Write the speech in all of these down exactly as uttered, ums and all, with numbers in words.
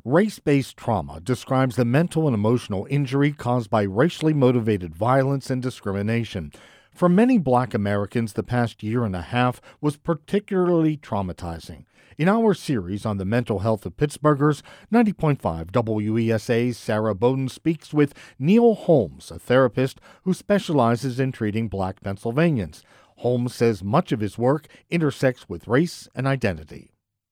Race-based trauma describes the mental and emotional injury caused by racially motivated violence and discrimination. For many Black Americans, the past year and a half was particularly traumatizing. In our series on the mental health of Pittsburghers, ninety point five W E S A's Sarah Bowden speaks with Neil Holmes, a therapist who specializes in treating Black Pennsylvanians. Holmes says much of his work intersects with race and identity.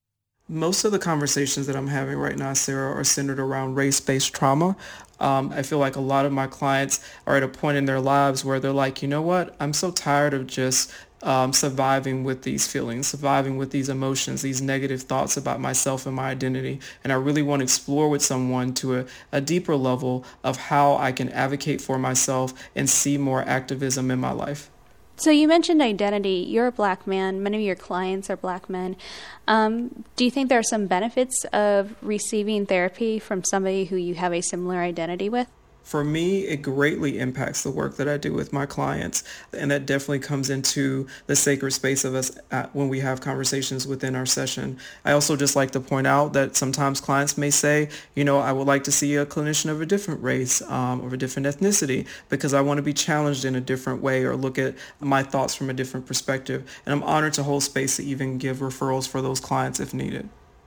Most of the conversations that I'm having right now, Sarah, are centered around race-based trauma. Um, I feel like a lot of my clients are at a point in their lives where they're like, you know what, I'm so tired of just um, surviving with these feelings, surviving with these emotions, these negative thoughts about myself and my identity. And I really want to explore with someone to a, a deeper level of how I can advocate for myself and see more activism in my life. So you mentioned identity. You're a Black man. Many of your clients are Black men. Um, do you think there are some benefits of receiving therapy from somebody who you have a similar identity with? For me, it greatly impacts the work that I do with my clients, and that definitely comes into the sacred space of us at, when we have conversations within our session. I also just like to point out that sometimes clients may say, you know, I would like to see a clinician of a different race, um, of a different ethnicity, because I want to be challenged in a different way or look at my thoughts from a different perspective. And I'm honored to hold space to even give referrals for those clients if needed.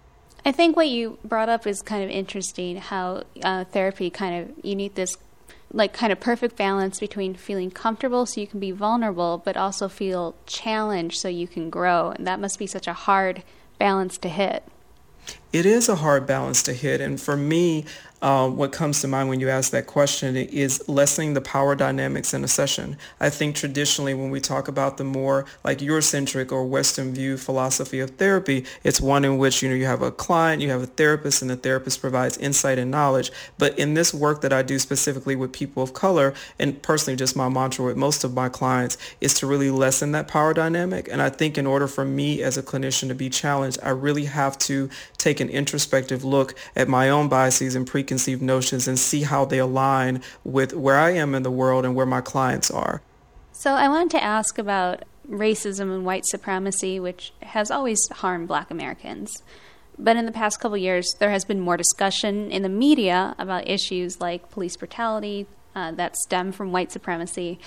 I think what you brought up is kind of interesting, how uh, therapy kind of, you need this like kind of perfect balance between feeling comfortable so you can be vulnerable, but also feel challenged so you can grow. And that must be such a hard balance to hit. It is a hard balance to hit. And for me, uh, what comes to mind when you ask that question is lessening the power dynamics in a session. I think traditionally when we talk about the more like Eurocentric or Western view philosophy of therapy, it's one in which, you know, you have a client, you have a therapist, and the therapist provides insight and knowledge. But in this work that I do specifically with people of color, and personally just my mantra with most of my clients, is to really lessen that power dynamic. And I think in order for me as a clinician to be challenged, I really have to take an introspective look at my own biases and preconceived notions and see how they align with where I am in the world and where my clients are. So I wanted to ask about racism and white supremacy, which has always harmed Black Americans. But in the past couple of years, there has been more discussion in the media about issues like police brutality uh, that stem from white supremacy.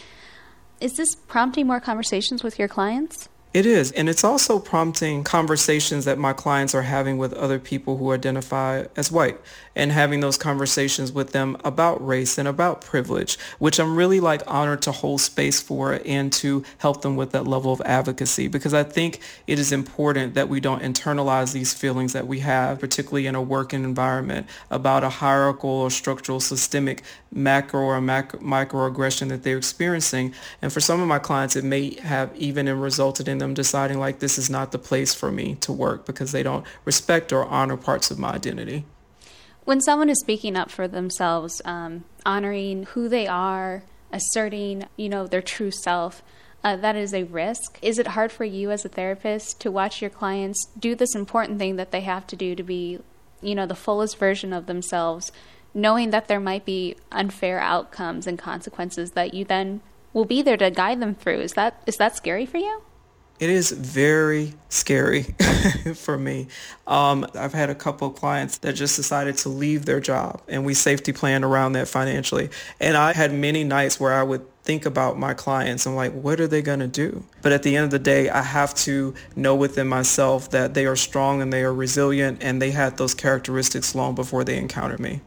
Is this prompting more conversations with your clients? It is, and it's also prompting conversations that my clients are having with other people who identify as white, and having those conversations with them about race and about privilege, which I'm really like honored to hold space for and to help them with that level of advocacy, because I think it is important that we don't internalize these feelings that we have, particularly in a working environment, about a hierarchical or structural systemic macro or macro, microaggression that they're experiencing. And for some of my clients, it may have even resulted in them deciding like this is not the place for me to work because they don't respect or honor parts of my identity. When someone is speaking up for themselves, um, honoring who they are, asserting, you know, their true self, uh, that is a risk. Is it hard for you as a therapist to watch your clients do this important thing that they have to do to be, you know, the fullest version of themselves, knowing that there might be unfair outcomes and consequences that you then will be there to guide them through? Is that is that scary for you? It is very scary for me. Um, I've had a couple of clients that just decided to leave their job, and we safety planned around that financially. And I had many nights where I would think about my clients and like, what are they going to do? But at the end of the day, I have to know within myself that they are strong and they are resilient, and they had those characteristics long before they encountered me.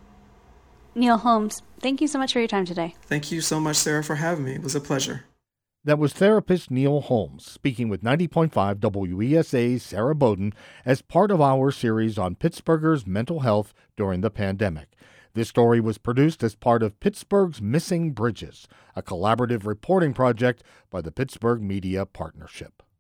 Neil Holmes, thank you so much for your time today. Thank you so much, Sarah, for having me. It was a pleasure. That was therapist Neil Holmes speaking with ninety point five W E S A's Sarah Bowden as part of our series on Pittsburghers' mental health during the pandemic. This story was produced as part of Pittsburgh's Missing Bridges, a collaborative reporting project by the Pittsburgh Media Partnership.